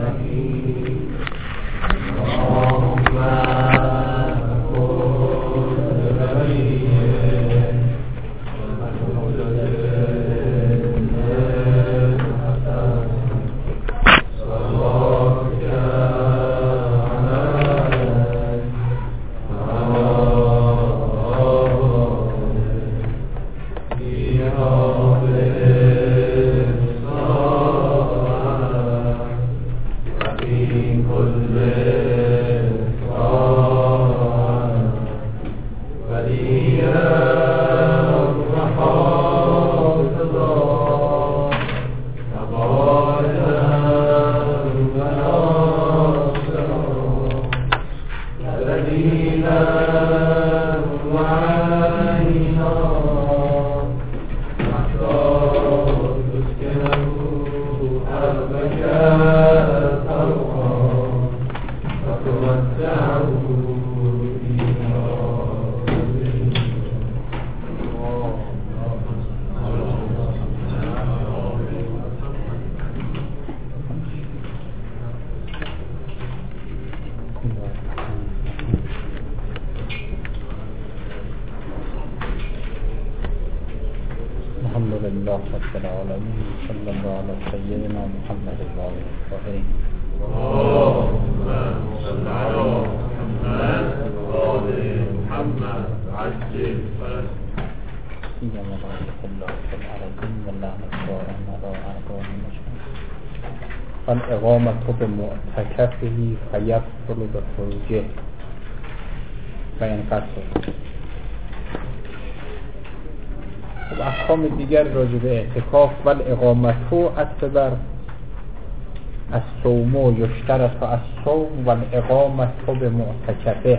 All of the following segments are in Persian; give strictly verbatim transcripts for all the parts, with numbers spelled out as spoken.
الحمدلله رب العالمين صلى الله على سيدنا محمد وعلى آله اللهم صل على محمد وآل محمد عجل سيما بارك الله في العالمين واللعنة دائما على أعدائهم أجمعين. الإقامة بمعتكفه فيبطل بخروجه فينقصر. و احکام دیگر راجع به اعتکاف و الاقامتو اصبر از صومو یشترط از صوم و الاقامتو به معتکفه.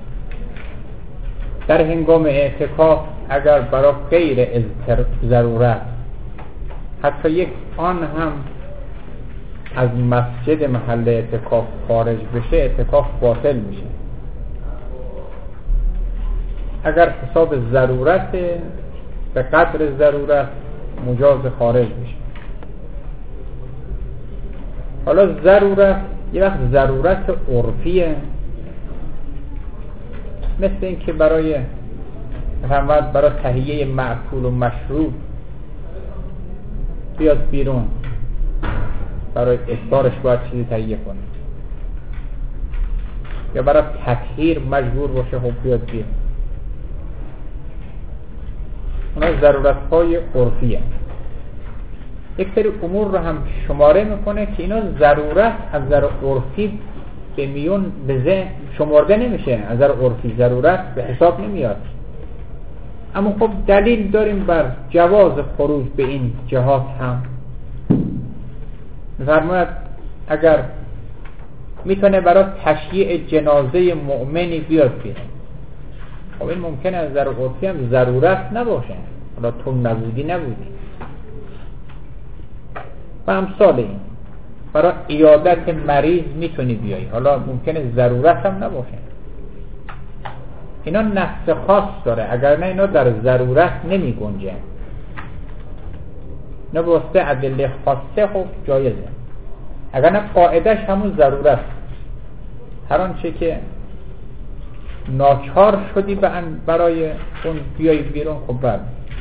در هنگام اعتکاف اگر برای غیر ضرورت حتی یک آن هم از مسجد محل اعتکاف خارج بشه اعتکاف باطل میشه. اگر حساب ضرورت به قدر ضرورت مجاز خارج میشه. حالا ضرورت یه وقت ضرورت عرفیه، مثل این که برای محمد برای تهیه معکول و مشروب بیاد بیرون، برای افطارش باید چیزی تهیه کنه، یا برای تطهیر مجبور باشه خب بیاد بیرون. اونا ضرورت های عرفیه. یک سری امور رو هم شماره میکنه که اینا ضرورت از نظر عرفی به میون به ذهن شمرده نمیشه، از نظر عرفی ضرورت به حساب نمیاد. اما خب دلیل داریم بر جواز خروج به این جهات هم. می‌فرماید اگر میتونه برای تشییع جنازه مؤمنی بیاد بیرون، خب این ممکنه از نظر عرفی هم ضرورت نباشه، حالا تو نبودی نبودی و امثال این. برای عیادت مریض میتونی بیایی، حالا ممکنه ضرورت هم نباشه. اینا نص خاص داره، اگر نه اینا در ضرورت نمی گنجه. اینا به واسطه ادله خاصه خب جایزه، اگر نه قاعدش همون ضرورت. هر آنچه که ناچار شدی برای اون بیایی بیرون خب بر.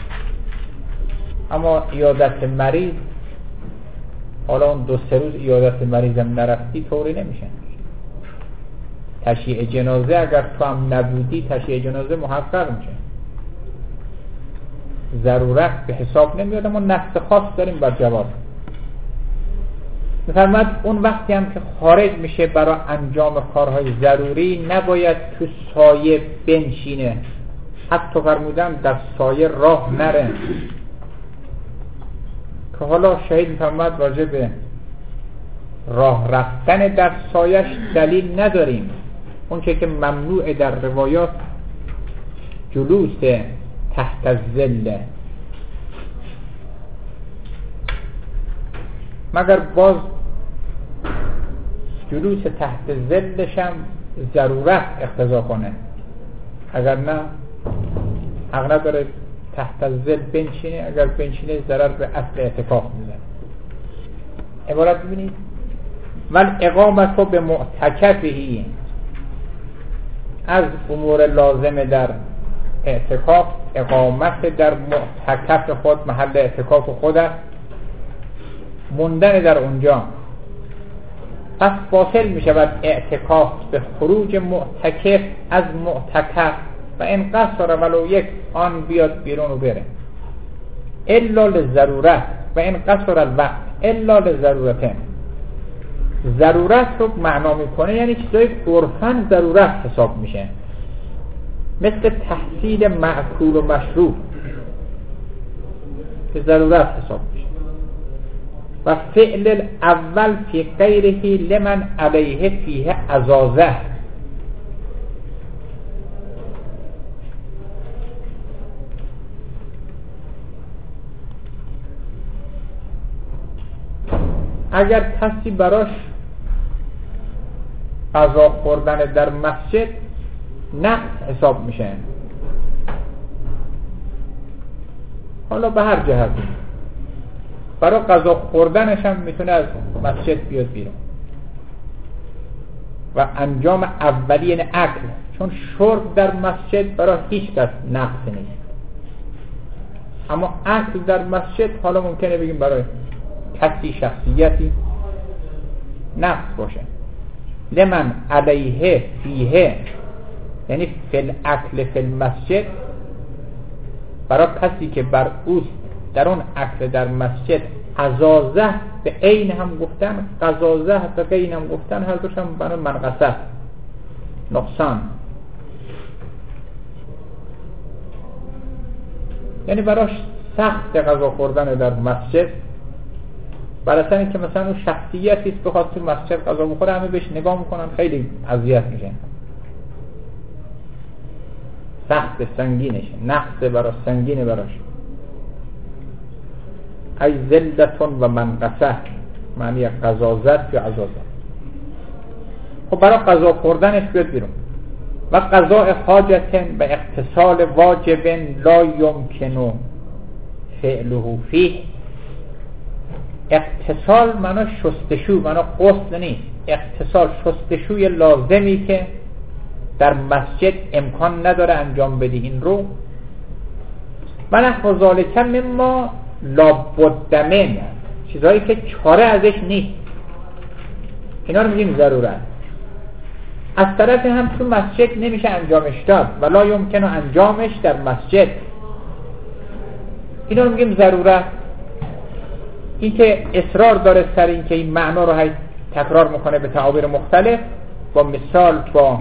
اما عیادت مریض، حالا اون دو سه روز عیادت مریض هم نرفتی طوری نمیشه. تشییع جنازه اگر تو هم نبودی تشییع جنازه محقق میشه، ضرورت به حساب نمیاد. اما نص خاص داریم بر جواز. می‌فرماید اون وقتی هم که خارج میشه برای انجام کارهای ضروری نباید تو سایه بنشینه، حتی فرمودن در سایه راه نره، که حالا شهید می‌فرماید راجع به راه رفتن در سایش دلیل نداریم. اون چه که ممنوع در روایات جلوس تحت الظل، مگر باز جلوس تحت ظلش هم ضرورت اقتضا کنه، اگر نه حق نداره تحت الظل بنشینه. اگر بنشینه ضرر به اصل اعتکاف میزنه. عبارت ببینید و اقامت به معتکفهی، از امور لازم در اعتکاف اقامت در معتکف خود، محل اعتکاف خود است، موندن در اونجا. پس باطل می شود اعتکاف به خروج معتکف از معتکف و این قصر ولو یک آن بیاد بیرون و بره، الا للضرورت و این قصر الوقت الا للضرورتين. ضرورت رو معنا میکنه یعنی چیزای عرفاً ضرورت حساب میشه، مثل تحصیل معکول و مشروب که ضرورت حساب میشه. و فعل الاول فی غیره لمن علیه فیه عزازه، اگر کسی براش غذا خوردن در مسجد نقص حساب میشه، حالا به هر جهتی برای غذا خوردنش هم میتونه از مسجد بیاد بیرون و انجام اولی یعنی اکل، چون شرب در مسجد برای هیچ کس نقص نیست، اما اکل در مسجد حالا ممکنه بگیم برای کسی شخصیتی نقص باشه. لمن علیه فیه یعنی فی الاکل فی المسجد، برای کسی که بر اوست در اون اکل در مسجد عزازه به عین هم گفتن، قزازه به عین هم گفتن، هر دوش هم برای منقصه نقصان، یعنی براش سخت غذا خوردن در مسجد، برای سنی که مثلا اون شخصیتی است بخواد تو مسجد غذا بخوره همه بهش نگاه میکنن خیلی اذیت میشن، سخت سنگینشه، نقص برای سنگینه براش. ای زلدتون و منقصه معنی قزازت یا عزازت. خب برای غذا خوردنش بیاد بیرون. و قضاء حاجتن و اغتسال واجبن لا یمکنو فعله فیه. اغتسال معنی شستشو، معنی غسل نیست، اغتسال شستشوی لازمی که در مسجد امکان نداره انجام بدی این رو. و نحو ذالک مما لابد من، چیزایی که چاره ازش نیست، اینا رو میگیم ضرورت. از طرف هم تو مسجد نمیشه انجامش داد، ولا یمکنه انجامش در مسجد، اینا رو میگیم ضرورت. این که اصرار داره سر این که این معنا رو هی تکرار میکنه به تعابیر مختلف، با مثال، با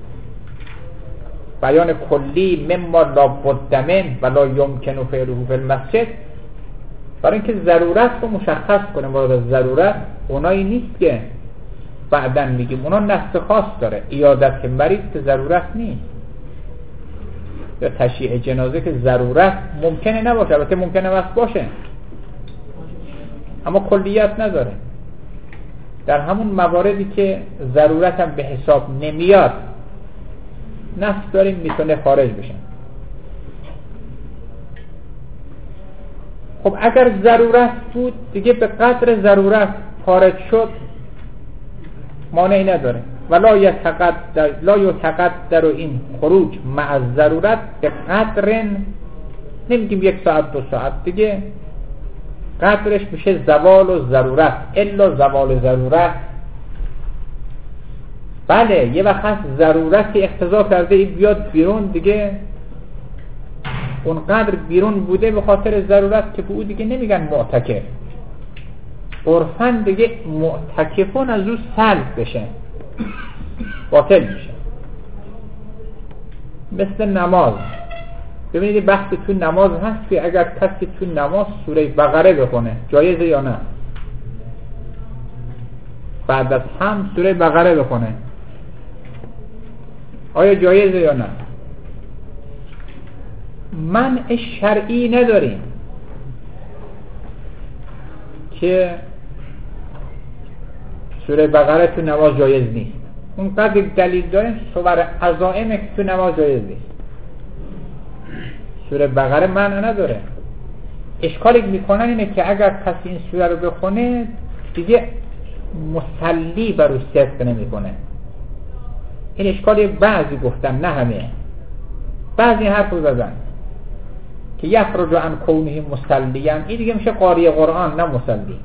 بیان کلی مما لابد من ولا یمکنه فعله فی المسجد، برای اینکه ضرورت رو مشخص کنه. مورد ضرورت اونایی نیست که بعدن میگیم، اونا نص خاص داره، عیادت مریض که ضرورت نیست، یا تشییع جنازه که ضرورت ممکنه نباشه، البته ممکنه واسه باشه اما کلیت نداره. در همون مواردی که ضرورت هم به حساب نمیاد نص داریم میتونه خارج بشن. خب اگر ضرورت بود دیگه به قدر ضرورت خارج شد مانعی نداره. ولا یتقدر لا یتقدر این خروج مع ضرورت به قدر، نمیگیم یک ساعت دو ساعت، دیگه قدرش میشه زوال و ضرورت، الا زوال ضرورت. بله یه وقت ضرورتی اقتضا کرده ای بیاد بیرون، دیگه اونقدر بیرون بوده به خاطر ضرورت که به او دیگه نمیگن معتکف، عرفاً دیگه معتکفون از او سلب بشه، باطل میشه. مثل نماز، ببینید بحث تو نماز هست که اگر کسی تو نماز سوره بقره بخونه جایزه یا نه، بعد از هم سوره بقره بخونه آیا جایزه یا نه؟ منع شرعی نداریم که سوره بقره تو نماز جایز نیست، اونقدر دلیل داریم سور عزائم که تو نماز جایز نیست. سوره بقره منع نداره. اشکالی میکنن اینه که اگر کسی این سوره رو بخونه دیگه مسلی بر او صدق نمیکنه. این اشکالی بعضی گفتن، نه همه. بعضی حرف رو زدن که یخرج عن کونه مسلیان، این دیگه میشه قاری قرآن نه مسلی.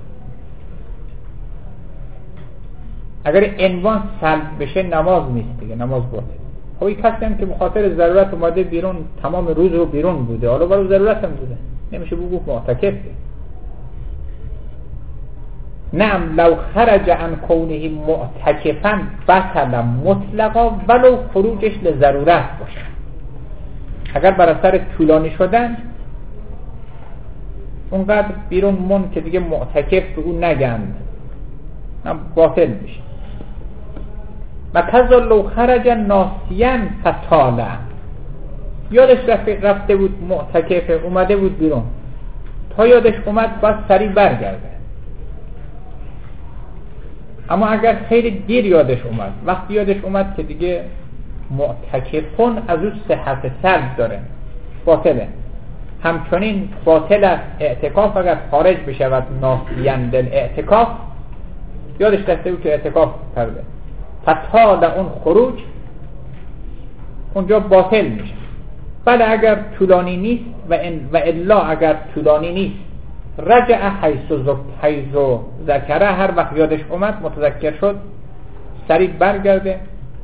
اگر عنوان سلب بشه نماز نیست دیگه، نماز باطل. خب این کسی هم که بخاطر ضرورت اومده بیرون، تمام روز رو بیرون بوده، حالا برای ضرورت هم بوده، نمیشه بگو معتکف. نعم لو خرج عن کونه معتکفا بطل مطلقا ولو خروجش لضرورت باشه. اگر بر اثر طولانی شدن اونقدر بیرون مون که دیگه معتکف به اون نگند، نه باطل میشه. و کذا لو خرج ناسیاً فطاله، یادش رفته بود معتکف، اومده بود بیرون، تا یادش اومد باید سریع برگرده. اما اگر خیلی دیر یادش اومد، وقتی یادش اومد که دیگه معتکفون از اون صحت سلب داره، باطله. همچنین باطل است اعتکاف اگر خارج بشود ناسیاً للاعتکاف، یادش رفته بود که اعتکاف کرده، فطال اون خروج اونجا باطل میشه. بله اگر طولانی نیست و, و الا اگر طولانی نیست رجع حیث حیث ذکره، هر وقت یادش اومد متذکر شد سریع برگرده،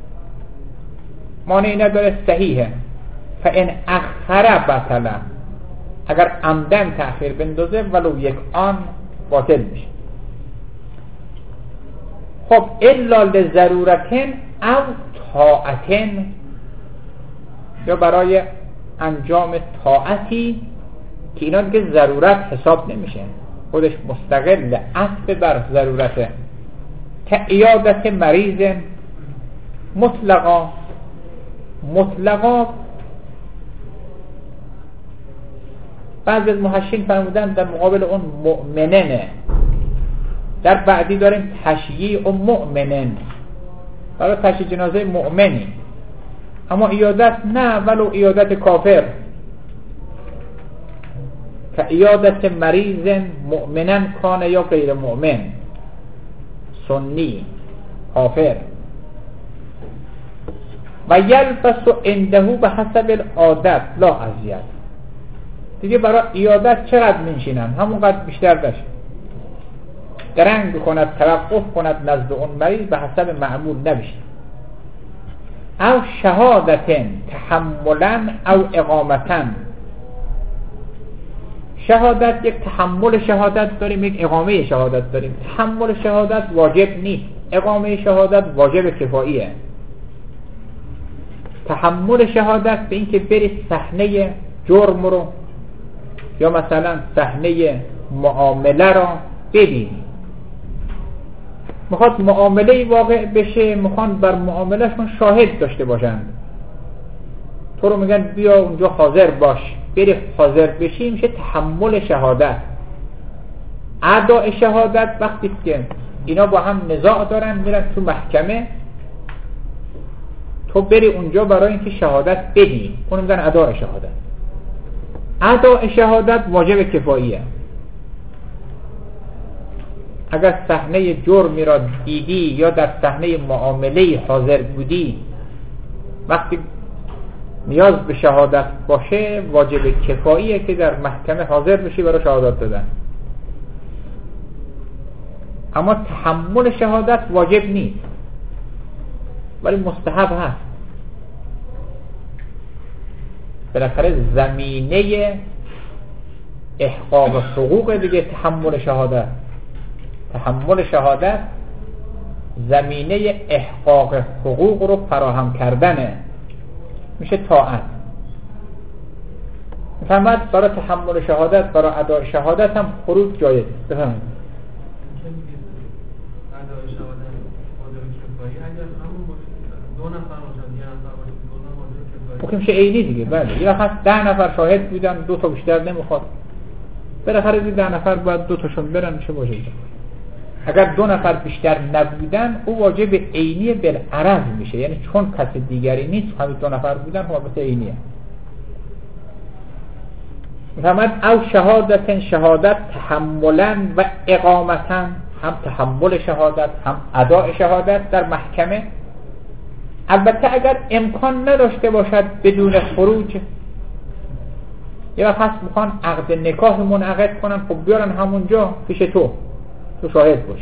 مانعی نداره، صحیحه. فان اخر بطل، اگر عمدن تأخیر بندازه ولو یک آن باطل میشه. خب الا لضرورتن او طاعتن، یا برای انجام طاعتی که اینا دیگه ضرورت حساب نمیشه، خودش مستقل اصل بر ضرورته، که عیادت مریض مطلقا. مطلقا بعضی از محشین فرمودن در مقابل اون مؤمننه. در بعدی داریم تشییع و مؤمنن، برای تشییع جنازه مؤمنی. اما عیادت نه، ولو عیادت کافر، که عیادت مریض مؤمنن کان یا غیر مؤمن، سنی، کافر. و یلبس عنده به حسب العادت لا ازید، دیگه برای عیادت چقدر منشینن همونقدر بیشتر بشه، درنگ کند، توقف کند نزد اون مریض به حسب معمول نبیشه. او شهادتن تحملن او اقامتن، شهادت یک تحمل شهادت داریم، یک اقامه شهادت داریم. تحمل شهادت واجب نیست، اقامه شهادت واجب کفاییه. تحمل شهادت به این که بری صحنه جرم رو یا مثلا صحنه معامله را ببینی، میخواد معامله واقع بشه، میخوان بر معاملهشون شاهد داشته باشند، تو رو میگن بیا اونجا حاضر باش، بری حاضر بشی، میشه تحمل شهادت. اداء شهادت وقتی که اینا با هم نزاع دارن میرن تو محکمه، تو بری اونجا برای اینکه شهادت بدی، اون میگن اداء شهادت. اداء شهادت واجب کفاییه. اگر صحنه جرمی را دیدی یا در صحنه معامله حاضر بودی، وقتی نیاز به شهادت باشه واجب کفاییه که در محکمه حاضر بشی برای شهادت دادن. اما تحمل شهادت واجب نیست ولی مستحب هست. بالاخره زمینه احقاق حقوق دیگه تحمل شهادت. تحمل شهادت زمینه احقاق حقوق رو فراهم کردنه، میشه طاعت. فهمت؟ برای تحمل شهادت، برای اداء شهادت هم خروج جایز. بفهمید اداء شهادت واجب کفایی اگر همون دو نفر باشن، یه نفر باشه، دو نفر واجب کفایی میشه عینی دیگه. بله یه وقت ده نفر شاهد بودن، دو تا بیشتر نمیخواد، بالاخره این ده نفر باید دو تاشون برن، میشه واجب. اگر دو نفر بیشتر نبودن او واجب عینی بالعرض میشه، یعنی چون کس دیگری نیست همین دو نفر بودن واجب عینیه. فهمت؟ او شهادتن، شهادت تحملن و اقامتن هم تحمل شهادت هم اداء شهادت در محکمه. البته اگر امکان نداشته باشد بدون خروج، یه وقت هست میخوان عقد نکاح منعقد کنن، خب بیارن همونجا پیش تو تو شاهد باشی.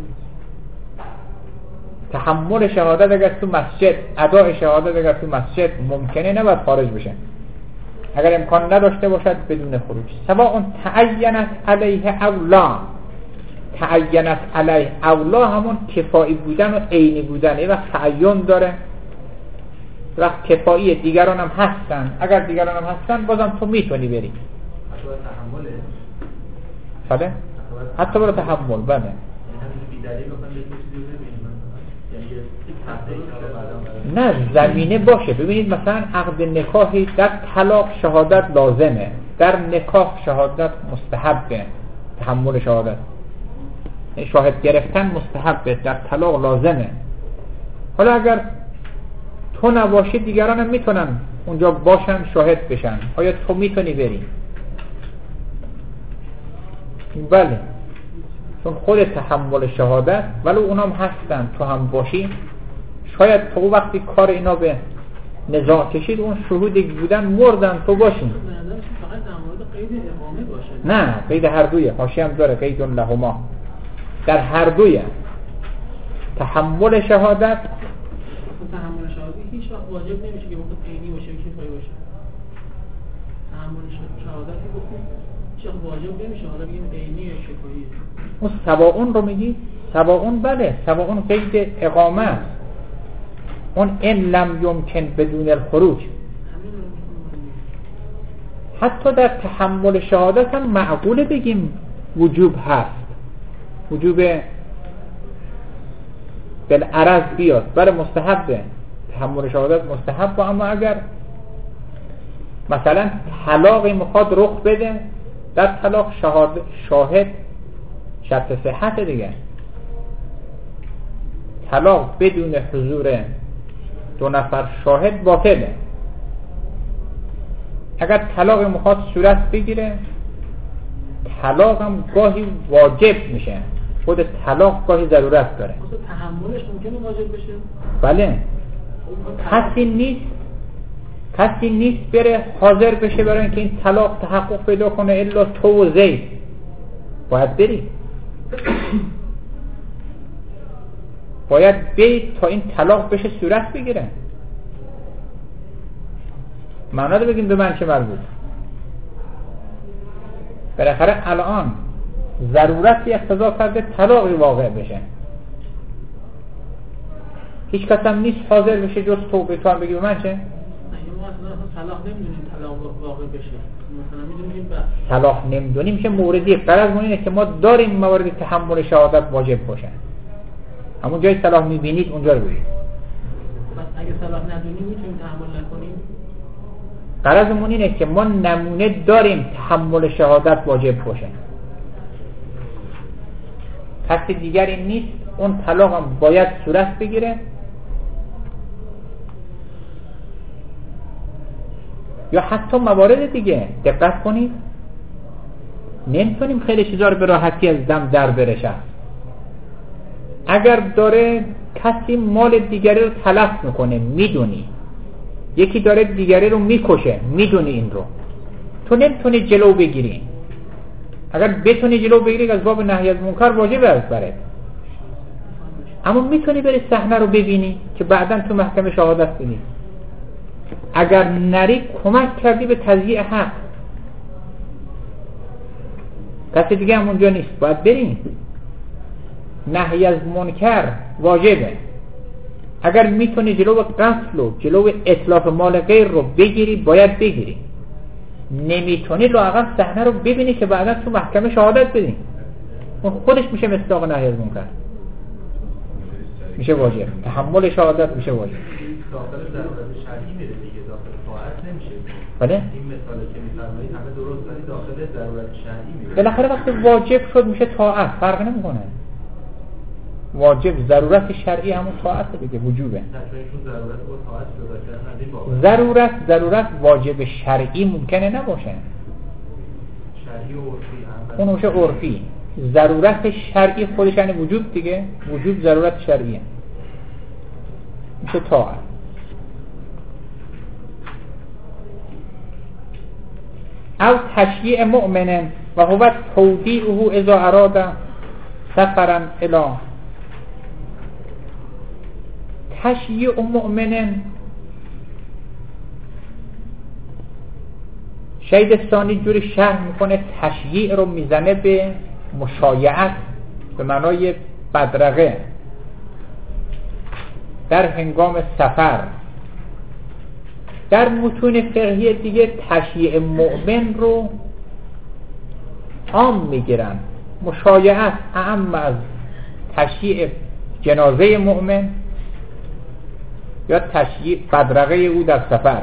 تحمل شهادت اگر تو مسجد، اداء شهادت اگر تو مسجد ممکنه، نباید خارج بشه اگر امکان نداشته باشد بدون خروج. سواء تعینت علیه اولا، تعینت علیه اولا همون کفایی بودن و عینی بودن. یه وقت تعین داره، وقت کفایی دیگران هم هستن، اگر دیگران هم هستن بازم تو میتونی بری. حتی تحمله؟ بله؟ حتی برای تحمل. بله. نه زمینه باشه. ببینید مثلا عقد نکاحی در طلاق شهادت لازمه، در نکاح شهادت مستحبه، تحمل شهادت شاهد گرفتن مستحبه، در طلاق لازمه. حالا اگر تو نباشی دیگران هم میتونن اونجا باشن شاهد بشن، آیا تو میتونی بری؟ بله، چون خود تحمل شهادت ولی اونام هستن، تو هم باشی. شاید تو وقتی کار اینا به نزاع کشید اون شهودی بودن مردن، تو باشین. نه قید هر دویه، حاشیه هم داره قید لهما، در هر دویه. تحمل شهادت تحمل شهادت هیچ وقت واجب نمیشه که وقت عینی باشه کفایی باشه. تحمل شهادتی گفتیم هیچ وقت واجب نمیشه، حالا بگیم عینی یا کفایی. اون سواون رو میگی؟ سواون بله، سواون قید اقامه است. اون ان لم یمکن بدون الخروج. حتی در تحمل شهادت هم معقوله بگیم وجوب هست، وجوب بالعرض بیاد، برای مستحبه. تحمل شهادت مستحب، اما اگر مثلا طلاقی میخواد رخ بده، در طلاق شهاد شاهد شرط صحت دیگه. طلاق بدون حضور دو نفر شاهد باطله. اگر طلاق میخواد صورت بگیره، طلاق هم گاهی واجب میشه. خود طلاق گاهی ضرورت داره. تحملش ممکنه واجب بشه؟ بله. کسی نیست کسی نیست بره حاضر بشه برای اینکه این طلاق تحقق پیدا کنه الا تو و زید. باید بری باید بری تا این طلاق بشه صورت بگیره. معنا رو بگیم به من چه مربوط. بالاخره الان ضرورتی اقتضا کرده طلاقی واقع بشه، هیچ کس هم نیست حاضر بشه جز تو. به تو هم بگی به من چه؟ ما اصلا طلاق نمیدونیم طلاق واقع بشه، مثلا میدونیم طلاق نمیدونیم چه موردی. غرض من اینه که ما داریم موارد تحمل شهادت واجب باشه، همون جای صلاح میبینید اونجا رو بگید. بس اگه صلاح ندونیم میتونیم تحمل نکنیم. غرضمون اینه که ما نمونه داریم تحمل شهادت واجب باشه، کسی دیگری نیست، اون طلاق هم باید صورت بگیره. یا حتی موارد دیگه دقت کنید، نمیتونیم خیلی چیزا رو به راحتی از دم در برشه. اگر داره کسی مال دیگری رو تلف میکنه، میدونی یکی داره دیگری رو میکشه، میدونی این رو، تو نمیتونی جلو بگیری. اگر بتونی جلو بگیری از باب نهی از منکر واجب است برات، اما میتونی بری صحنه رو ببینی که بعداً تو محکمه شهادت بدی. اگر نری کمک کردی به تضییع حق. کسی دیگه هم اونجا نیست، باید بریم. نهی از منکر واجبه. اگر میتونی جلو قتل و جلو اتلاف مال غیر رو بگیری باید بگیری. نمیتونی لااقل صحنه رو ببینی که بعدا تو محکمه شهادت بدی. اون خودش میشه مصداق نهی از منکر، میشه واجب. تحمل شهادت میشه واجب. داخل ضرورت شرعی میره دیگه، داخل طاعت نمیشه. بله؟ این مثالی که میفرمایید همه درست، ولی داخل ضرورت شرعی میره. بالاخره وقتی واجب شد میشه طاعت، فرق نمیکنه. واجب ضرورت شرعی همون طاعت دیگه، وجوبه. ضرورت ضرورت واجب شرعی ممکنه نباشه. شرعی و عرفی. اون میشه عرفی. ضرورت شرعی خودش یعنی وجوب دیگه، وجوب ضرورت شرعیه، میشه طاعت. او تشییع مؤمن و هو تودیعه اذا اراد سفرا الی. تشییع مؤمن، شهید ثانی جوری شرح میکنه تشییع رو میزنه به مشایعت به معنای بدرقه در هنگام سفر. در متون فقهی دیگه تشییع مؤمن رو عام میگیرن، مشایعت اعم از تشییع جنازه مؤمن یا تشییع بدرقه او در سفر،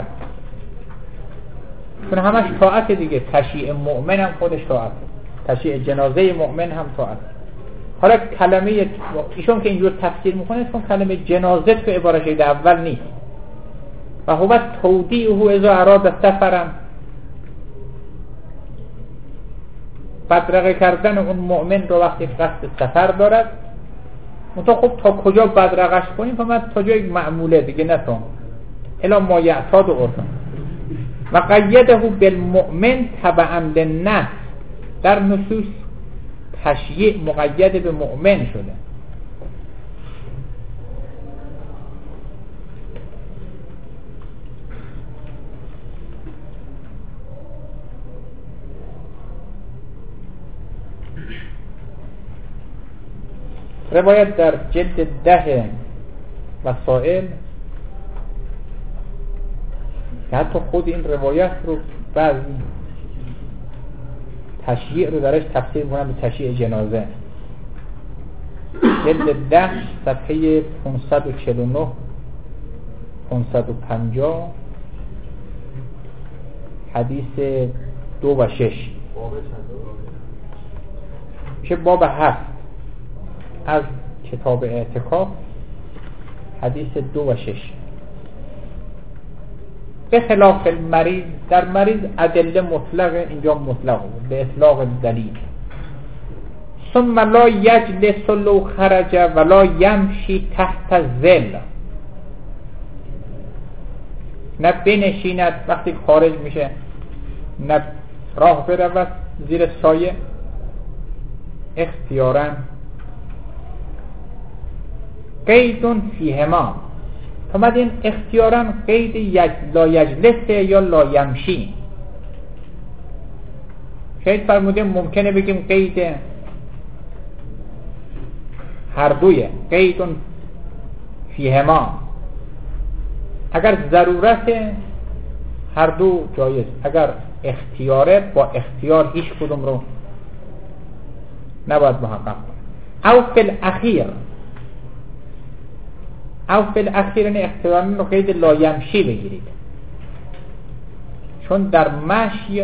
چون همش طاعت دیگه. تشییع مؤمن هم خودش طاعت، تشییع جنازه مؤمن هم طاعت. حالا کلمه ایشون که اینجور تفسیر میکنه چون کلمه جنازه تو عبارت شهید اول نیست. و هو تودیعه اذا اراد سفرا، بدرقه کردن اون مؤمن رو وقتی قصد سفر دارد. منتها خب تا کجا بدرقش کنیم؟ فقط تا جای معموله دیگه، نه تا الا ما یعتاد و عرفا. و قیده بالمؤمن تبعا للنفس، در نصوص تشییع مقید به مؤمن شده. روایت در جلد ده وسائل که حتی خود این روایت رو بعضی تشییع رو درش تفسیر می‌کنن به تشییع جنازه. جلد ده صفحه پانصد و چهل و نه پانصد و پنجاه حدیث دو و شش میشه باب هفت از کتاب اعتکاف، حدیث دو و شش. به خلاف المریض، در مریض ادله مطلقه، اینجا مطلق بود به اطلاق دلیل. ثم لا یجلس لو خرج ولا یمشی تحت الظل، نه بنشیند وقتی خارج میشه، نه راه برود زیر سایه اختیاراً. قیدون فیهما، فمد این اختیاراً قید یج... لا یجلسه یا لا یمشی. شاید فرموده ممکنه بگیم قید هر دویه، قیدون فیهما. اگر ضرورت هر دو جایز، اگر اختیاره با اختیار هیچ کدوم رو نباید محقق کنه. او فی الاخیر، او فی الاخیر این اختیاران رو قید لا یمشی بگیرید، چون در مشی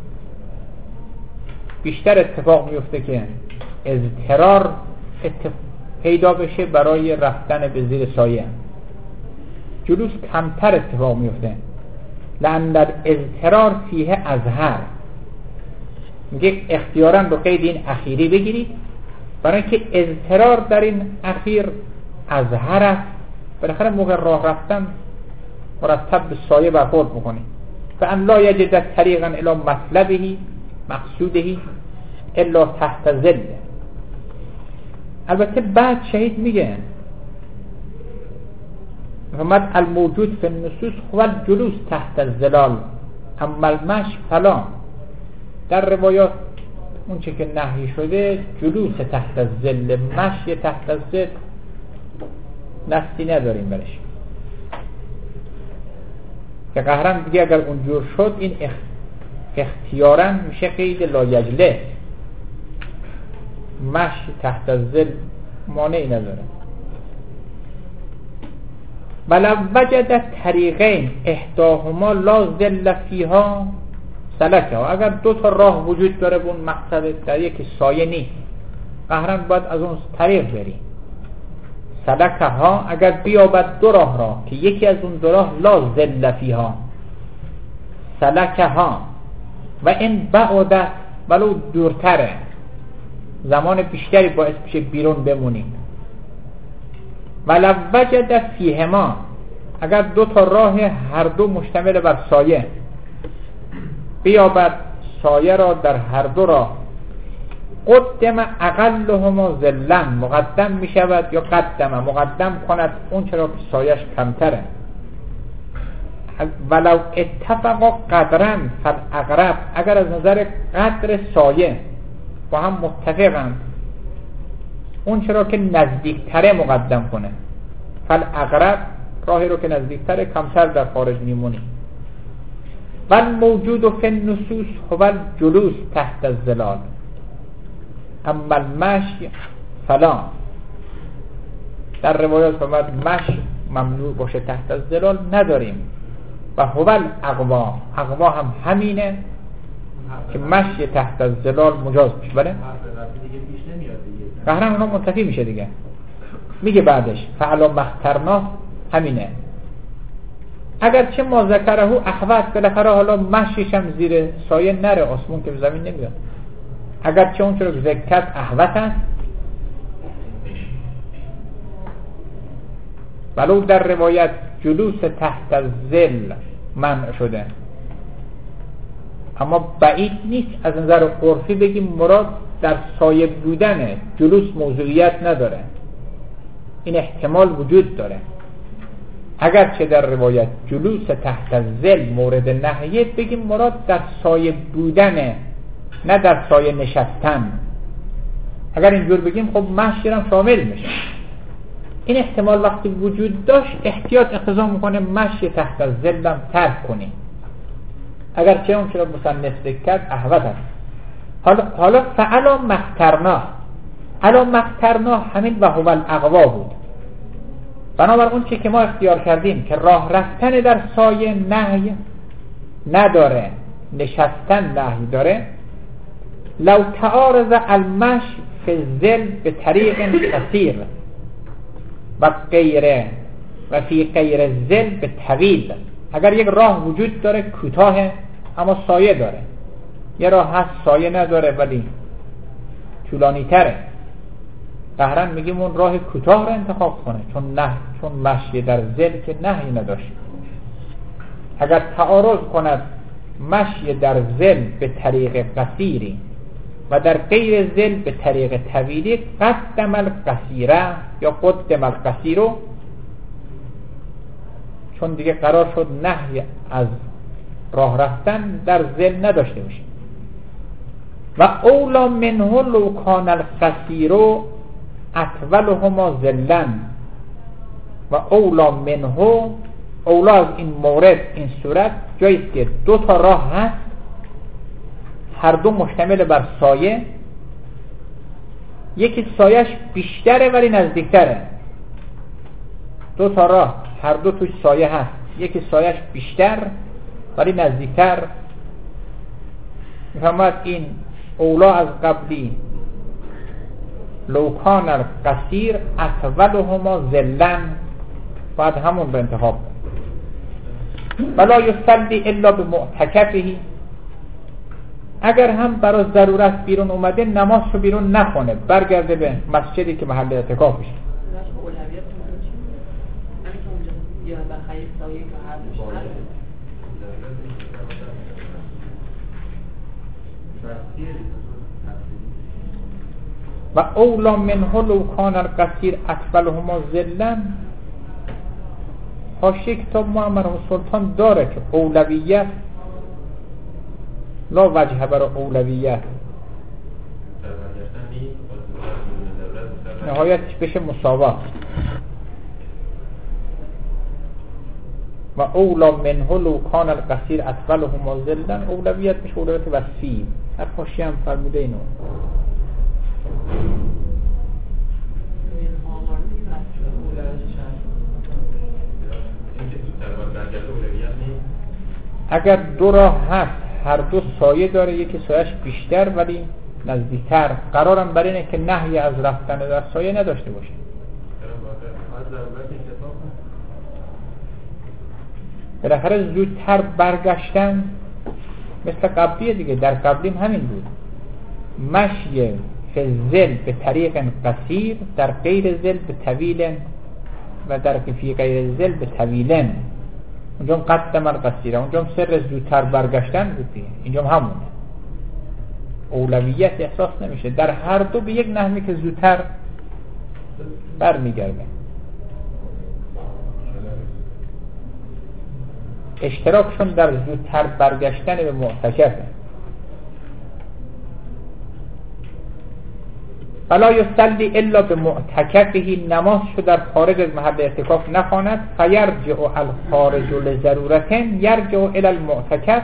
بیشتر اتفاق میفته که اضطرار اتفاق پیدا بشه برای رفتن به زیر سایه. جلوس کمتر اتفاق میفته، لأن در اضطرار فیه اظهر. میگه اختیاران رو قید این اخیری بگیرید برای اینکه اضطرار در این اخیر اظهر است. بالاخره موقع راه رفتن مرتب به سایه برخورد میکنی. فان لا یجد طریقا الی مطلبه مقصوده الا تحت ظل. البته بعد شهید میگه فرمود الموجود فی النصوص هو الجلوس تحت الظلال اما المشی فلا. در روایات اون چه که نهی شده جلوس تحت الظل، مشی تحت الظل نفسی نداریم برش. که قهرم دیگه اگر اونجور شد این اختیاراً میشه قید لا یجلس، مشی تحت الظل مانعی نداره. ولو وجد طریقین احداهما لا ظل فیها سلکه. اگر دو تا راه وجود داره به اون مقصد، در یکی سایه نیست، قهرن باید از اون طریق بری. سلکه ها، اگر بیابد دو راه را که یکی از اون دو راه لا ظل فیها سلکه ها و این بعدت ولو دورتره، زمان بیشتری باعث میشه بیرون بمونیم. ولو وجد فیهما، اگر دو تا راه هر دو مشتمل بر سایه بیابد، سایه را در هر دو راه قدم اقلهما ذلن، مقدم می شود یا قدم مقدم کند اون چرا که سایش کمتره. ولو اتفقا قدرن فالاقرب، اگر از نظر قدر سایه با هم متفقن اون چرا که نزدیکتره مقدم کنه. فالاقرب، راهی رو که نزدیکتره کمتر در خارج میمونی. والموجود فی النصوص هو الجلوس تحت الظلال اما المشی فلا. در روایات فرمود مشی ممنوع باشه تحت الظلال نداریم. و هو الاقوا، اقوا هم همینه که مشی تحت الظلال مجاز میشه. بله قهرن اونا منتفی میشه دیگه. میگه بعدش فعلا مخترنا همینه. اگرچه ما ذکره احوت، بالاخره حالا مشیش هم زیر سایه نره، آسمون که به زمین نمیاد. اگرچه اون چرا ذکرت احوت هست، ولو در روایت جلوس تحت الظل منع شده، اما بعید نیست از نظر عرفی بگیم مراد در سایه بودنه، جلوس موضوعیت نداره، این احتمال وجود داره. اگرچه در روایت جلوس تحت الظل مورد نهیه بگیم مراد در سایه بودنه نه در سایه نشستن. اگر اینجور بگیم خب مشی هم شامل میشه. این احتمال وقتی وجود داشت احتیاط اقتضا میکنه مشی تحت الظل هم ترک کنیم، اگرچه اون چرا مصنف ذکر احوت هست. حالا حالا فعلا مخترنا، علا مخترنا همین و هو الاقوا بود. بنابر اون چی که ما اختیار کردیم که راه رفتن در سایه نهی نداره، نشستن نهی داره. لو تعارض المش فی الظل به طریق قصیر و غیره و فی غیر الظل به طویل، اگر یک راه وجود داره کوتاه اما سایه داره، یه راه هست سایه نداره ولی طولانی تره، قهرن میگیم اون راه کوتاه رو انتخاب کنه چون نه چون مشی در ظل که نهی نداشت. اگر تعارض کند مشی در ظل به طریق قصیری و در غیر ظل به طریق طویلی، قدم القصیره یا قدم القصیرو، چون دیگه قرار شد نهی از راه رفتن در ظل نداشته باشه. و اولا منه لو کان القصیرو اطولهما ظلن، و اولا منه، اولا از این مورد این صورت جاییست که دو تا راه هست هر دو مشتمل بر سایه، یکی سایش بیشتره ولی نزدیکتره. دو تا راه هر دو توش سایه هست، یکی سایش بیشتر ولی نزدیکتر. میفهمد این اولا از قبلی لو کان القصیر اطولهما ظلن، باید همون به انتخاب. ولا یصلی الا بمعتکفه، اگر هم برای ضرورت بیرون اومده نماز رو بیرون نخونه، برگرده به مسجدی که محل اعتکاف میشه. و اولا منه لو کان القصیر اطولهما ظلن، حاشیه کتاب معمر سلطان داره که اولویت لا وجه برای اولویت نهایتش بشه مساوات. و اولا منه لو کان القصیر اطولهما ظلن، اولویت بشه اولویت وسیع. هر حاشیه هم فرموده اینو. اگر دو راه هست هر دو سایه داره، یکی سایش بیشتر ولی نزدیکتر، قرارم بر اینه که نهی از رفتن در سایه نداشته باشه. بالاخره زودتر برگشتن مثل قبلیه دیگه، در قبلیم همین بود. مشی فزل به طریق قصیر در غیر زل به طویل و در فی غیر زل به طویلن. اونجا قدم القصیره، اونجا سر زودتر برگشتن بود دیگه، اینجا همونه. اولویت احساس نمیشه، در هر دو به یک نحوی که زودتر برمیگرده. اشتراکشون در زودتر برگشتن به معتکفه. فلا یصلی الا به معتکفه، نماز شو در خارج از محل اعتکاف نخواند. فیرجع الخارج لضرورتن یرجع الی المعتکف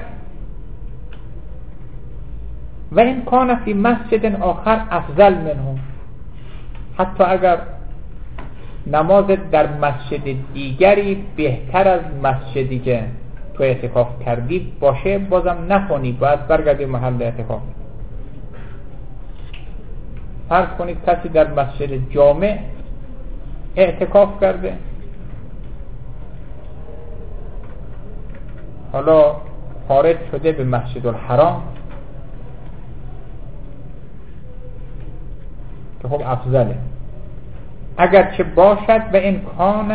و این کان فی مسجد آخر افضل منه. حتی اگر نماز در مسجد دیگری بهتر از مسجدی که تو اعتکاف کردی باشه، بازم نخونی، باید برگردی محل اعتکاف. فرض کنید کسی در مسجد جامع اعتکاف کرده، حالا خارج شده به مسجد الحرام که خب افضله. اگرچه باشد و امکان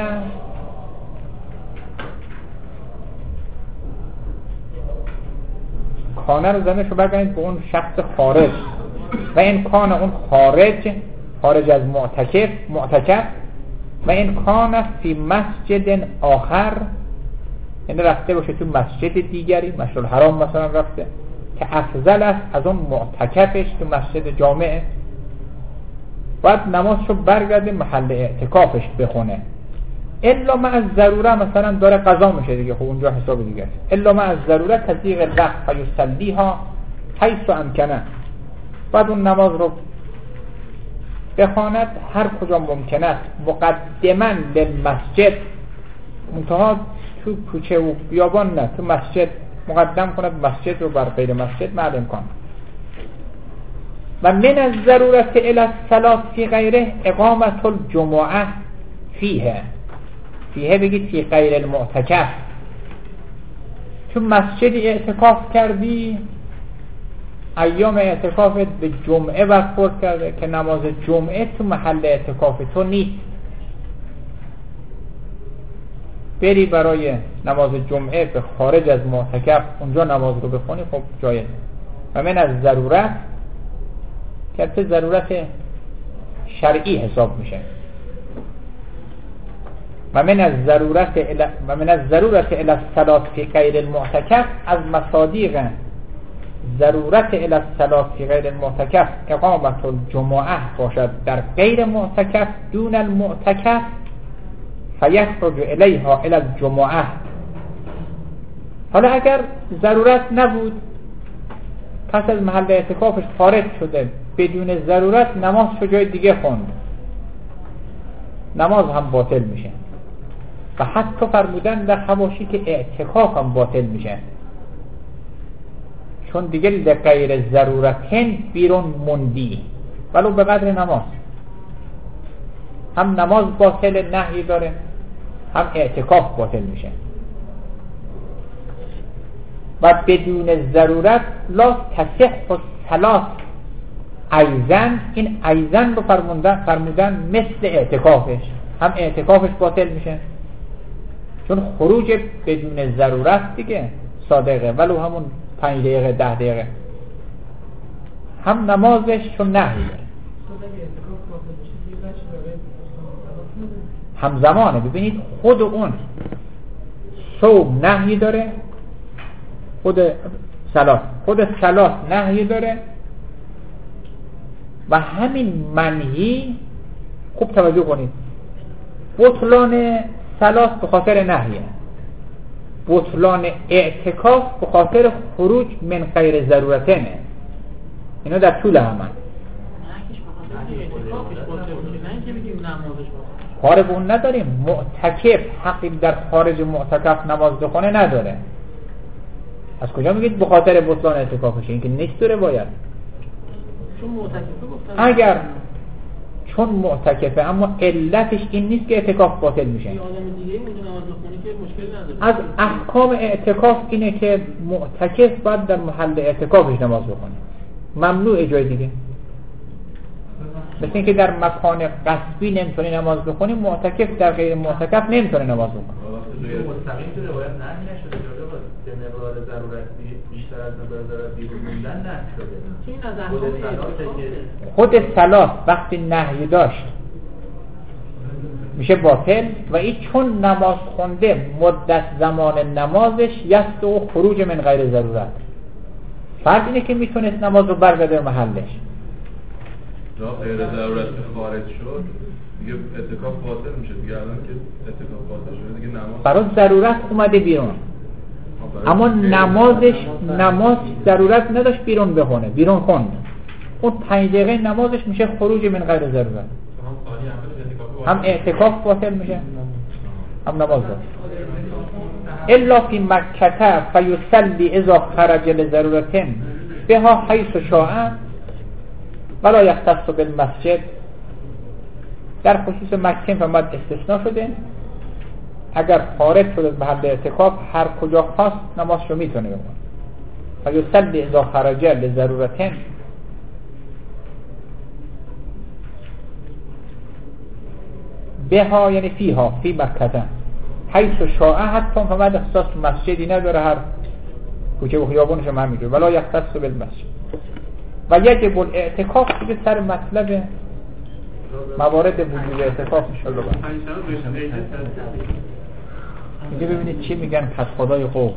کانه رو زنشو برگردید به اون شخص خارج و امکان اون خارج خارج از معتکف معتکف و امکان فی مسجد آخر، یعنی رفته باشه تو مسجد دیگری، مسجد الحرام مثلا رفته که افضل است از اون معتکفش تو مسجد جامعه، باید نمازشو برگرده محل اعتکافش بخونه. الا ما از ضروره، مثلا داره قضا میشه دیگه، خب اونجا حساب دیگه است. الا ما از ضروره تضییق الوقت فیصلیها حیث امکنه، باید اون نماز رو بخواند هر کجا ممکن است، مقدما للمسجد، منتها تو کوچه و بیابان نه، تو مسجد مقدم کند مسجد رو بر غیر مسجد مع الامکان. و من از ضرورت الی الصلاة فی غیره اقامت الجمعه فیه، فیه بگید فی غیر المعتکف. تو مسجد اعتکاف کردی، ایام اعتکافت به جمعه برخورد کرده که نماز جمعه تو محل اعتکاف تو نیست، بری برای نماز جمعه به خارج از معتکف اونجا نماز رو بخونی، خب جایز. و من از ضرورت که ضرورت شرعی حساب میشه. و من از ضرورت الى و من از ضرورت الی الصلاة فی غیر المعتکف، از مصادیق ضرورت الی الصلاة فی غیر المعتکف اقامت الجمعه باشد در غیر معتکف دون المعتکف، فیخرج الیها الی الجمعه. حالا اگر ضرورت نبود، پس از محل اعتکافش خارج شده، بدون ضرورت نماز شو جای دیگه خوند، نماز هم باطل میشه. و حتی فرمودن در حواشی که اعتکاف هم باطل میشه، چون دیگه لغیر ضرورتن بیرون موندی، ولو به قدر نماز. هم نماز باطل نهی داره، هم اعتکاف باطل میشه. و بدون ضرورت لا تصح الصلاة ایزن، این ایزن رو فرمودن, فرمودن مثل اعتکافش، هم اعتکافش باطل میشه چون خروج بدون ضرورت دیگه صادقه، ولو همون پنج دقیقه ده دقیقه، هم نمازش چون نهی داره، هم زمانه. ببینید خود اون صوم نهی داره، خود صلات خود صلات نهی داره، و همین منهی خوب توجه کنید، بطلان صلات به خاطر نهیه، بطلان اعتکاف به خاطر خروج من غیر ضرورتنه. اینا در طول همن کار به اون نداریم. معتکف حقی در خارج معتکف نماز بخونه نداره. از کجا میگید به خاطر بطلان اعتکافشه؟ این که نیست داره باید. اگر چون معتکفه اما علتش این نیست که اعتکاف باطل میشه. از احکام اعتکاف اینه که معتکف باید در محل اعتکافش نماز بخونه، ممنوع جای دیگه. مثل اینکه در مکان غصبی نمیتونی نماز بخونی، معتکف در غیر معتکف نمیتونه نماز بخونه. مستقیم تو روایت نهی نشده جالب به مقدار ضرورتی بیشتر از مقدار ضرورتی خوندن نهی شده. خود صلات وقتی نهی داشت میشه باطل و این چون نماز خونده مدت زمان نمازش یست و خروج من غیر ضرورت. فرض اینه که میتونست نماز رو برگرده محلش. را غیر ضرورت خارج شد دیگه اعتکاف باطل میشه دیگه. الان که اعتکاف باطل شده دیگه نماز برای ضرورت اومده بیرون، اما نمازش نماز ضرورت نداشت بیرون بخونه، بیرون خوند. اون پنج دقیقه نمازش میشه خروج من غیر ضرورت. هم اعتکاف باطل میشه هم نماز باطل. الا فی مکه فیصلی اذا خرج لضرورت بها حیث شاء ولا یختص بالمسجد. در خصوص مکه فقط استثناء شده، اگر خارج شده به محل اعتکاف هر کجا خواست نمازشو میتونه بخونه. فیصلی اذا خرج لضرورت بها یعنی فیها فی مکه حیث شاء، حتی فقط اختصاص مسجدی نداره، هر کوچه و خیابونش هم همینجور. ولا یختص بالمسجد و یجب الاعتکاف دیگه سر مطلب موارد وجود اعتکاف انشالله باید اینجا ببینید چی میگن پس خدای خوب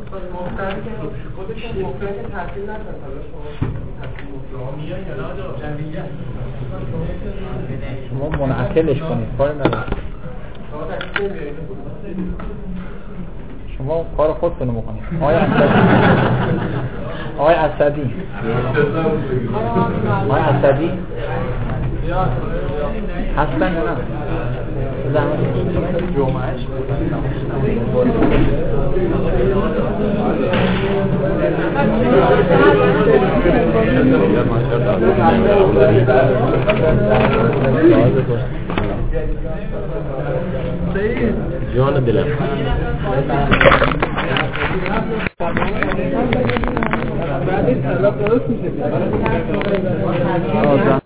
شما منعکلش کنید کاری نداره، شما کار خودتونو بکنید. آقای اسدی آقای اسدی آقای اسدی هستن یا نه؟ زحمت جمعهش جان دلم